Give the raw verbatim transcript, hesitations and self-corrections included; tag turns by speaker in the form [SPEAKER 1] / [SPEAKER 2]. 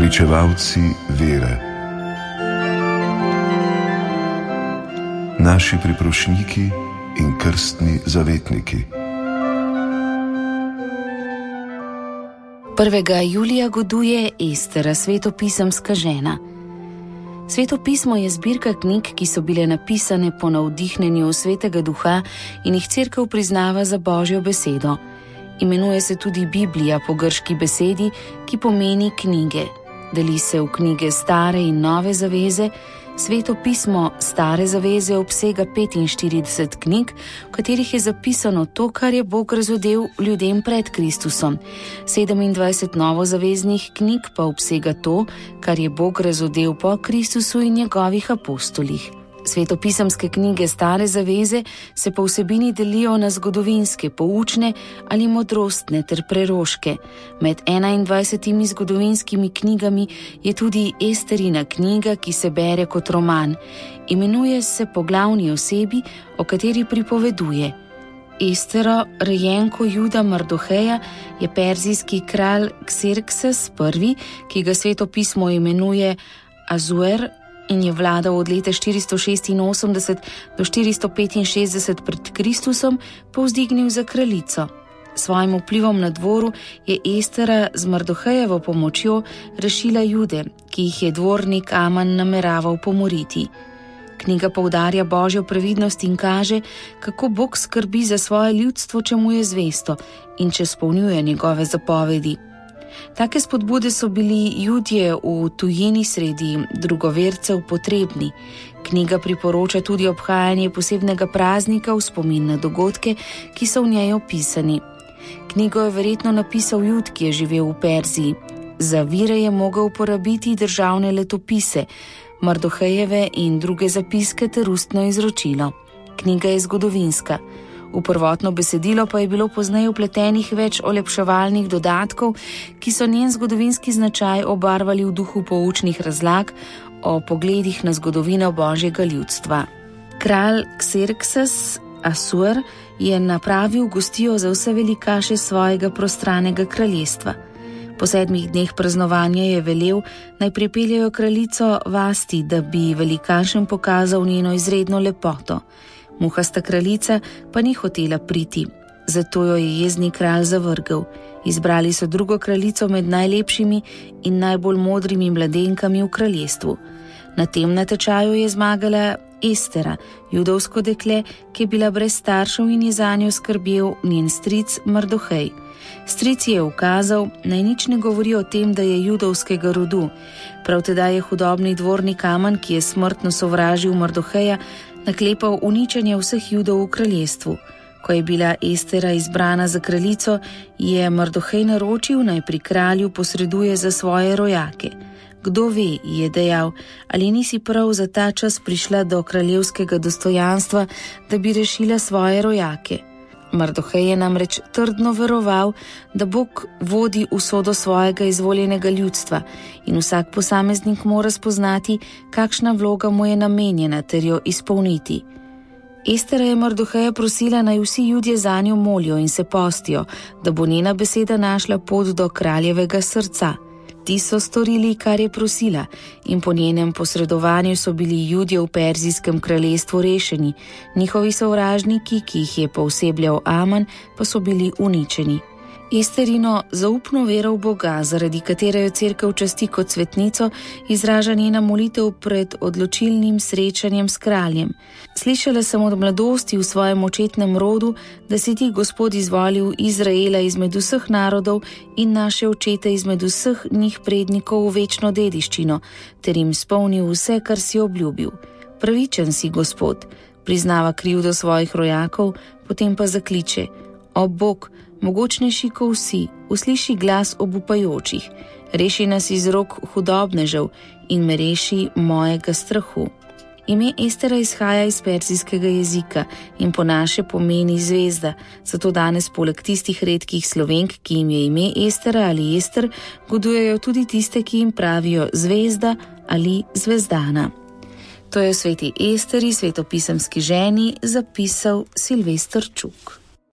[SPEAKER 1] Pričevalci vere. Naši priprošniki in krstni zavetniki.
[SPEAKER 2] prvega julija goduje Estera, svetopisemska žena. Svetopismo je zbirka knjig, ki so bile napisane po navdihnjenju Svetega Duha in jih Cerkev priznava za Božjo besedo. Imenuje se tudi Biblija po grški besedi, ki pomeni knjige. Deli se v knjige Stare in Nove zaveze. Svetopismo Stare zaveze obsega petinštirideset knjig, v katerih je zapisano to, kar je Bog razodel ljudem pred Kristusom. sedemindvajset novozaveznih knjig pa obsega to, kar je Bog razodel po Kristusu in njegovih apostolih. Svetopisemske knjige Stare zaveze se po vsebini delijo na zgodovinske, poučne ali modrostne ter preroške. Med enaindvajsetimi zgodovinskimi knjigami je tudi Esterina knjiga, ki se bere kot roman. Imenuje se po glavni osebi, o kateri pripoveduje. Estero, rejenko Juda Mardoheja, je perzijski kralj Kserkses prvi, ki ga svetopismo imenuje Azuer, in je vladal od leta štiristo šestinosemdeset do štiristo petinšestdeset pred Kristusom, povzdignil za kraljico. Svojim vplivom na dvoru je Estera z Mardohejevo pomočjo rešila Jude, ki jih je dvornik Aman nameraval pomoriti. Knjiga poudarja Božjo previdnost in kaže, kako Bog skrbi za svoje ljudstvo, če mu je zvesto in če spolnjuje njegove zapovedi. Take spodbude so bili Judje v tujini sredi drugovercev potrebni. Knjiga priporoča tudi obhajanje posebnega praznika v spomin na dogodke, ki so v njej opisani. Knjigo je verjetno napisal Jud, ki je živel v Perziji. Za vire je mogel uporabiti državne letopise, Mardohejeve in druge zapiske ter ustno izročilo. Knjiga je zgodovinska. V prvotno besedilo pa je bilo pozneje vpletenih več olepševalnih dodatkov, ki so njen zgodovinski značaj obarvali v duhu poučnih razlag o pogledih na zgodovino Božjega ljudstva. Kralj Kserkses Asuer je napravil gostijo za vse velikaše svojega prostranega kraljestva. Po sedmih dneh praznovanja je velel, naj pripeljejo kraljico Vasti, da bi velikašem pokazal njeno izredno lepoto. Muhasta kraljica pa ni hotela priti, zato jo je jezni kralj zavrgel. Izbrali so drugo kraljico med najlepšimi in najbolj modrimi mladenkami v kraljestvu. Na tem natečaju je zmagala Estera, judovsko dekle, ki je bila brez staršev in je zanjo skrbel njen stric Mardohej. Stric je ukazal, naj nič ne govori o tem, da je judovskega rodu. Prav tedaj je hudobni dvornik Aman, ki je smrtno sovražil Mardoheja, naklepal uničenje vseh Judov v kraljestvu. Ko je bila Estera izbrana za kraljico, je Mardohej naročil, naj pri kralju posreduje za svoje rojake. Kdo ve, je dejal, ali nisi prav za ta čas prišla do kraljevskega dostojanstva, da bi rešila svoje rojake. Mardohej je namreč trdno veroval, da Bog vodi usodo svojega izvoljenega ljudstva in vsak posameznik mora spoznati, kakšna vloga mu je namenjena ter jo izpolniti. Estera je Mardoheja prosila, naj vsi Judje zanjo molijo in se postijo, da bo njena beseda našla pot do kraljevega srca. Ti so storili, kar je prosila, in po njenem posredovanju so bili Judje v perzijskem kraljestvu rešeni, njihovi sovražniki, ki jih je poosebljal Aman, pa so bili uničeni. Esterino zaupno vero v Boga, zaradi katere jo Cerkev časti kot svetnico, izraža njena molitev pred odločilnim srečanjem s kraljem. Slišala sem od mladosti v svojem očetnem rodu, da si ti, Gospod, izvolil Izraela izmed vseh narodov in naše očete izmed vseh njih prednikov v večno dediščino, ter jim spolnil vse, kar si obljubil. Pravičen si, Gospod, priznava krivdo svojih rojakov, potem pa zakliče: O Bog, mogočnejši ko vsi, usliši glas obupajočih, reši nas iz rok hudobnežev in me reši mojega strahu. Ime Estera izhaja iz perzijskega jezika in po naše pomeni zvezda, zato danes poleg tistih redkih Slovenk, ki jim je ime Estera ali Ester, godujejo tudi tiste, ki jim pravijo zvezda ali zvezdana. To je o sveti Esteri, svetopisemski ženi, zapisal Silvester Čuk.